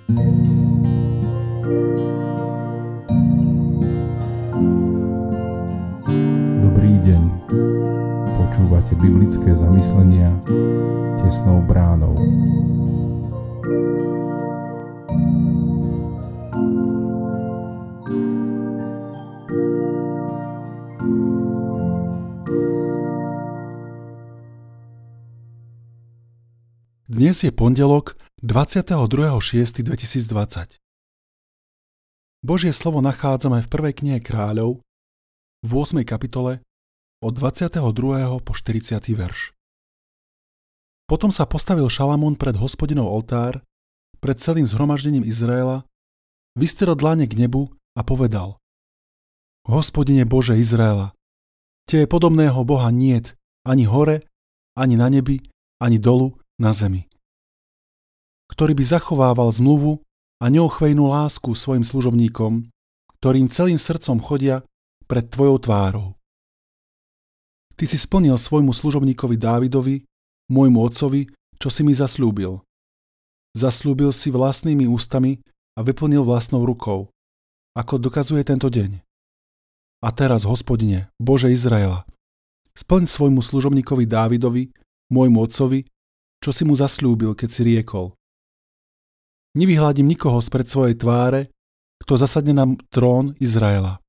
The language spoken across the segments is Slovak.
Dobrý deň. Počúvate biblické zamyslenia tesnou bránou. Dnes je pondelok 22.6.2020. Božie slovo nachádzame v 1. knihe Kráľov v 8. kapitole od 22. po 40. verš. Potom sa postavil Šalamún pred Hospodinov oltár, pred celým zhromaždením Izraela, vystrel dlane k nebu a povedal: Hospodine Bože Izraela, Tebe podobného Boha niet ani hore, ani na nebi, ani dolu na zemi, ktorý by zachovával zmluvu a neochvejnú lásku svojim služobníkom, ktorým celým srdcom chodia pred Tvojou tvárou. Ty si splnil svojmu služobníkovi Dávidovi, môjmu otcovi, čo si mi zasľúbil. Zasľúbil si vlastnými ústami a vyplnil vlastnou rukou, ako dokazuje tento deň. A teraz, Hospodine, Bože Izraela, splň svojmu služobníkovi Dávidovi, môjmu otcovi, čo si mu zasľúbil, keď si riekol: Nevyhľadím nikoho spred svojej tváre, kto zasadne na trón Izraela.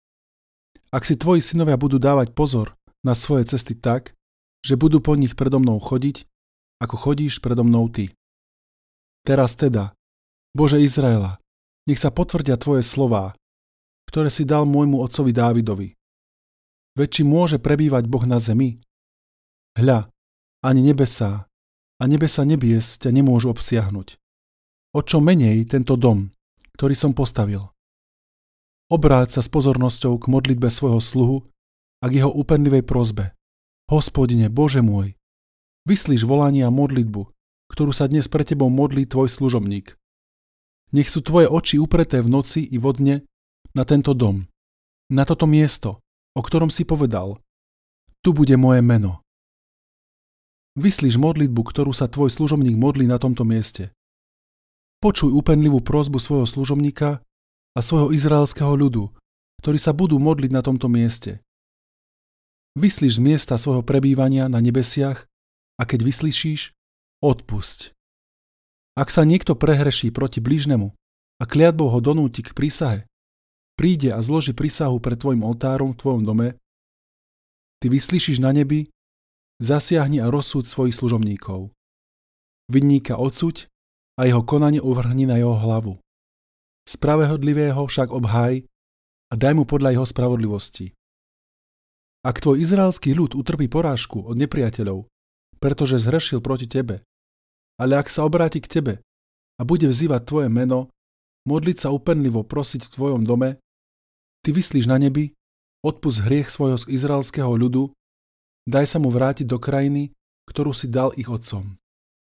Ak si tvoji synovia budú dávať pozor na svoje cesty tak, že budú po nich predo mnou chodiť, ako chodíš predo mnou ty. Teraz teda, Bože Izraela, nech sa potvrdia tvoje slová, ktoré si dal môjmu otcovi Dávidovi. Veď či môže prebývať Boh na zemi? Hľa, ani nebesá a nebesa nebies ťa nemôžu obsiahnuť. O čo menej tento dom, ktorý som postavil. Obráť sa s pozornosťou k modlitbe svojho sluhu a k jeho úpenlivej prosbe. Hospodine, Bože môj, vyslíš volanie a modlitbu, ktorú sa dnes pre tebou modlí tvoj služobník. Nech sú tvoje oči upreté v noci i vo dne na tento dom, na toto miesto, o ktorom si povedal: Tu bude moje meno. Vyslíš modlitbu, ktorú sa tvoj služobník modlí na tomto mieste. Počuj úpenlivú prosbu svojho služobníka a svojho izraelského ľudu, ktorí sa budú modliť na tomto mieste. Vyslíš z miesta svojho prebývania na nebesiach a keď vyslyšíš, odpusť. Ak sa niekto prehreší proti blížnemu a kliatbou ho donúti k prísahe, príde a zloží prísahu pred tvojim oltárom v tvojom dome, ty vyslyšíš na nebi, zasiahni a rozsúď svojich služobníkov. Vinníka odsúď a jeho konanie uvrhni na jeho hlavu. Spravodlivého však obhaj a daj mu podľa jeho spravodlivosti. Ak tvoj izraelský ľud utrpí porážku od nepriateľov, pretože zhrešil proti tebe, ale ak sa obráti k tebe a bude vzývať tvoje meno, modliť sa úpenlivo prosiť v tvojom dome, ty vyslíš na nebi, odpusť hriech svojho izraelského ľudu, daj sa mu vrátiť do krajiny, ktorú si dal ich otcom.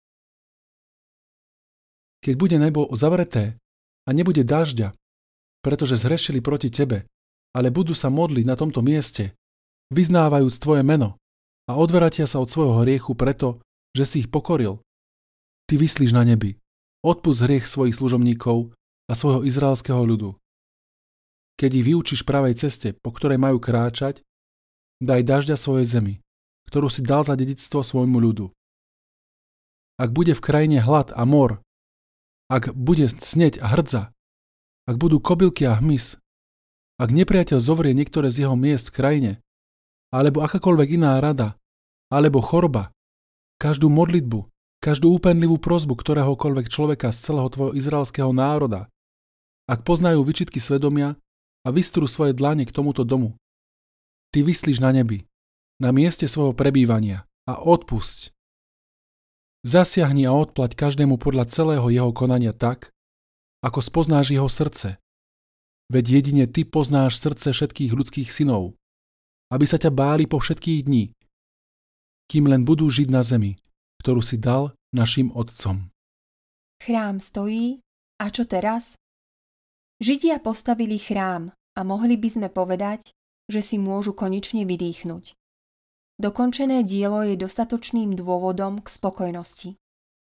Keď bude nebo zavreté a nebude dažďa, pretože zhrešili proti tebe, ale budú sa modliť na tomto mieste, vyznávajúc tvoje meno a odvratia sa od svojho hriechu preto, že si ich pokoril, ty vyslíš na nebi, odpusť hriech svojich služobníkov a svojho izraelského ľudu. Keď ich vyučíš pravej ceste, po ktorej majú kráčať, daj dažďa svojej zemi, ktorú si dal za dedičstvo svojmu ľudu. Ak bude v krajine hlad a mor, ak bude sneď a hrdza, ak budú kobylky a hmyz, ak nepriateľ zovrie niektoré z jeho miest v krajine, alebo akákoľvek iná rada, alebo choroba, každú modlitbu, každú úpenlivú prosbu ktoréhokoľvek človeka z celého tvojho izraelského národa, ak poznajú výčitky svedomia a vystrú svoje dlane k tomuto domu, ty vyslíš na nebi, na mieste svojho prebývania a odpusť. Zasiahni a odplať každému podľa celého jeho konania tak, ako spoznáš jeho srdce. Veď jedine ty poznáš srdce všetkých ľudských synov, aby sa ťa báli po všetkých dní, kým len budú žiť na zemi, ktorú si dal našim otcom. Chrám stojí, a čo teraz? Židia postavili chrám a mohli by sme povedať, že si môžu konečne vydýchnuť. Dokončené dielo je dostatočným dôvodom k spokojnosti.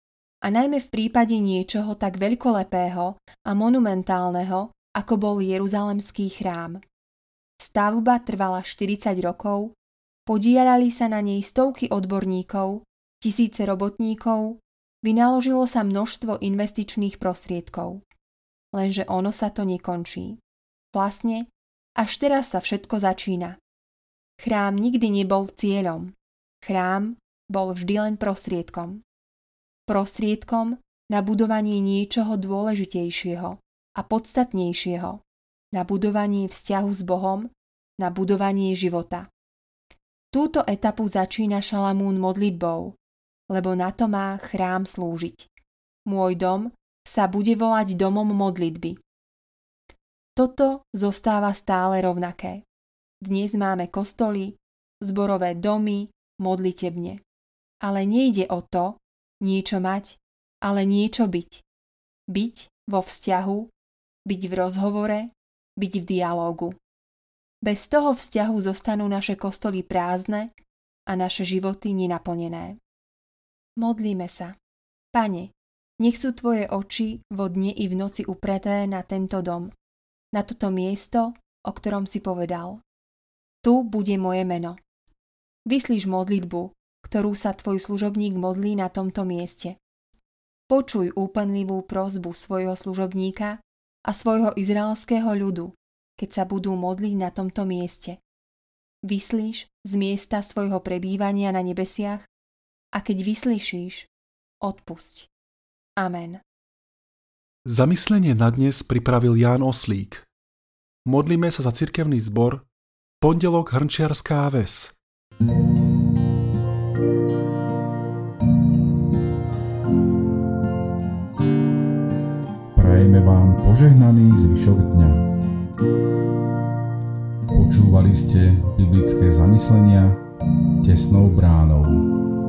A najmä v prípade niečoho tak veľkolepého a monumentálneho, ako bol Jeruzalemský chrám. Stavba trvala 40 rokov, podieľali sa na nej stovky odborníkov, tisíce robotníkov, vynaložilo sa množstvo investičných prostriedkov. Lenže ono sa to nekončí. Vlastne, až teraz sa všetko začína. Chrám nikdy nebol cieľom. Chrám bol vždy len prostriedkom. Prostriedkom na budovanie niečoho dôležitejšieho a podstatnejšieho, na budovanie vzťahu s Bohom, na budovanie života. Túto etapu začína Šalamún modlitbou, lebo na to má chrám slúžiť. Môj dom sa bude volať domom modlitby. Toto zostáva stále rovnaké. Dnes máme kostoly, zborové domy, modlitebne. Ale nejde o to, niečo mať, ale niečo byť. Byť vo vzťahu, byť v rozhovore, byť v dialógu. Bez toho vzťahu zostanú naše kostoly prázdne a naše životy nenaplnené. Modlíme sa. Pane, nech sú Tvoje oči vo dne i v noci upreté na tento dom, na toto miesto, o ktorom si povedal. Tu bude moje meno. Vyslíš modlitbu, ktorú sa Tvoj služobník modlí na tomto mieste. Počuj úpenlivú prosbu svojho služobníka a svojho izraelského ľudu, keď sa budú modliť na tomto mieste. Vyslíš z miesta svojho prebývania na nebesiach a keď vyslyšíš, odpusť. Amen. Zamyslenie na dnes pripravil Ján Oslík. Modlíme sa za cirkevný zbor Pondelok Hrnčiarská Ves. Prajeme vám požehnaný zvyšok dňa. Počúvali ste biblické zamyslenia Tesnou bránou.